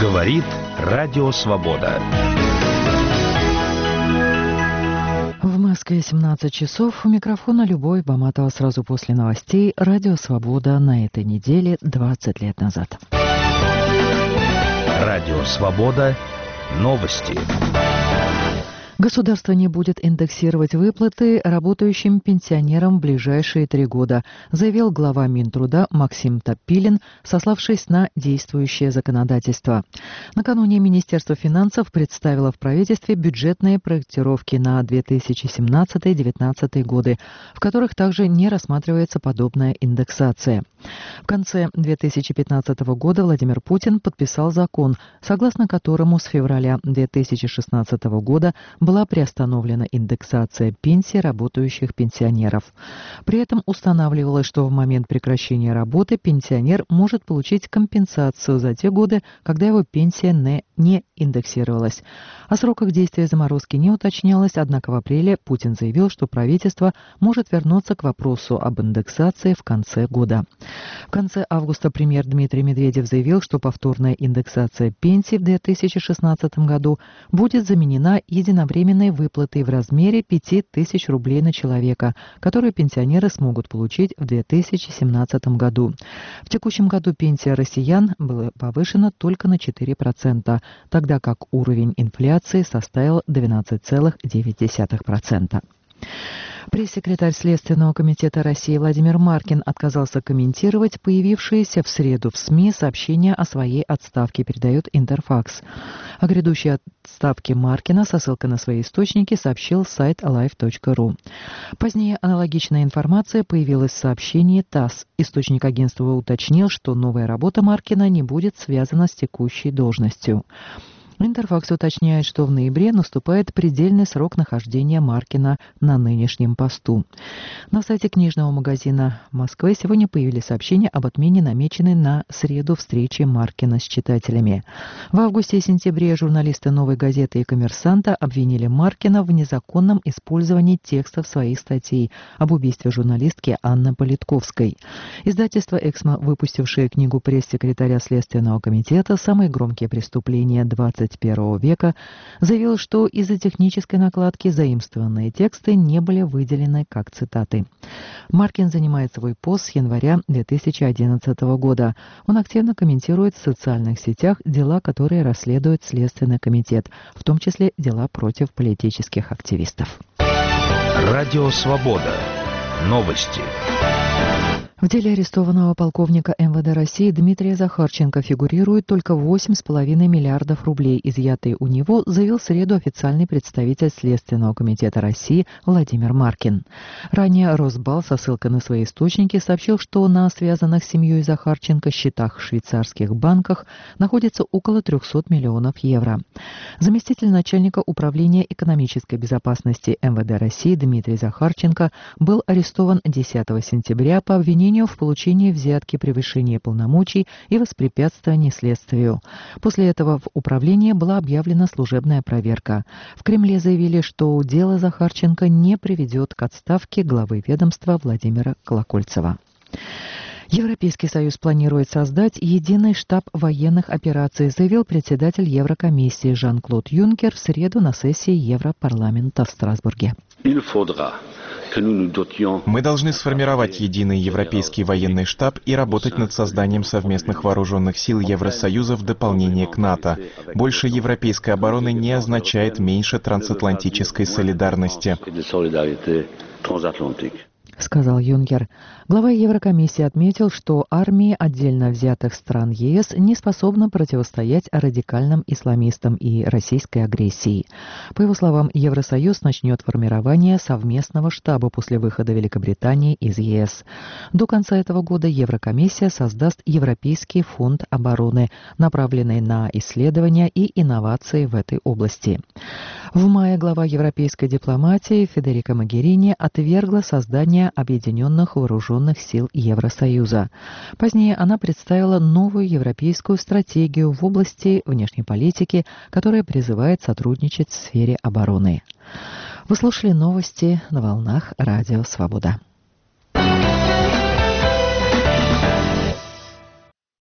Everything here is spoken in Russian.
Говорит Радио Свобода. В Москве 17 часов. У микрофона Любовь Баматова. Сразу после новостей. Радио Свобода на этой неделе 20 лет назад. Радио Свобода. Новости. Государство не будет индексировать выплаты работающим пенсионерам в ближайшие 3 года, заявил глава Минтруда Максим Топилин, сославшись на действующее законодательство. Накануне Министерство финансов представило в правительстве бюджетные проектировки на 2017-2019 годы, в которых также не рассматривается подобная индексация. В конце 2015 года Владимир Путин подписал закон, согласно которому с февраля 2016 года была приостановлена индексация пенсий работающих пенсионеров. При этом устанавливалось, что в момент прекращения работы пенсионер может получить компенсацию за те годы, когда его пенсия не индексировалась. О сроках действия заморозки не уточнялось, однако в апреле Путин заявил, что правительство может вернуться к вопросу об индексации в конце года. В конце августа премьер Дмитрий Медведев заявил, что повторная индексация пенсий в 2016 году будет заменена единовременной выплатой в размере 5000 рублей на человека, которую пенсионеры смогут получить в 2017 году. В текущем году пенсия россиян была повышена только на 4%, тогда как уровень инфляции составил 12,9%. Пресс-секретарь Следственного комитета России Владимир Маркин отказался комментировать появившиеся в среду в СМИ сообщения о своей отставке, передает Интерфакс. О грядущей отставке Маркина со ссылкой на свои источники сообщил сайт alive.ru. Позднее аналогичная информация появилась в сообщении ТАСС. Источник агентства уточнил, что новая работа Маркина не будет связана с текущей должностью. Интерфакс уточняет, что в ноябре наступает предельный срок нахождения Маркина на нынешнем посту. На сайте книжного магазина Москвы сегодня появились сообщения об отмене намеченной на среду встречи Маркина с читателями. В августе и сентябре журналисты «Новой газеты» и «Коммерсанта» обвинили Маркина в незаконном использовании текстов своих статей об убийстве журналистки Анны Политковской. Издательство «Эксмо», выпустившее книгу пресс-секретаря Следственного комитета «Самые громкие преступления 21 века», заявил, что из-за технической накладки заимствованные тексты не были выделены как цитаты. Маркин занимает свой пост с января 2011 года. Он активно комментирует в социальных сетях дела, которые расследует Следственный комитет, в том числе дела против политических активистов. Радио Свобода. Новости. В деле арестованного полковника МВД России Дмитрия Захарченко фигурирует только 8,5 миллиардов рублей, изъятые у него, заявил в среду официальный представитель Следственного комитета России Владимир Маркин. Ранее Росбал со ссылкой на свои источники сообщил, что на связанных с семьей Захарченко счетах в швейцарских банках находится около 300 миллионов евро. Заместитель начальника управления экономической безопасности МВД России Дмитрий Захарченко был арестован 10 сентября по обвинению в получении взятки, превышении полномочий и воспрепятствовании следствию. После этого в управлении была объявлена служебная проверка. В Кремле заявили, что дело Захарченко не приведет к отставке главы ведомства Владимира Колокольцева. Европейский Союз планирует создать единый штаб военных операций, заявил председатель Еврокомиссии Жан-Клод Юнкер в среду на сессии Европарламента в Страсбурге. Мы должны сформировать единый европейский военный штаб и работать над созданием совместных вооруженных сил Евросоюза в дополнение к НАТО. Больше европейской обороны не означает меньше трансатлантической солидарности, сказал Юнкер. Глава Еврокомиссии отметил, что армии отдельно взятых стран ЕС не способны противостоять радикальным исламистам и российской агрессии. По его словам, Евросоюз начнет формирование совместного штаба после выхода Великобритании из ЕС. До конца этого года Еврокомиссия создаст Европейский фонд обороны, направленный на исследования и инновации в этой области. В мае глава европейской дипломатии Федерико Могерини отвергла создание Объединенных вооруженных сил Евросоюза. Позднее она представила новую европейскую стратегию в области внешней политики, которая призывает сотрудничать в сфере обороны. Вы слушали новости на волнах Радио Свобода.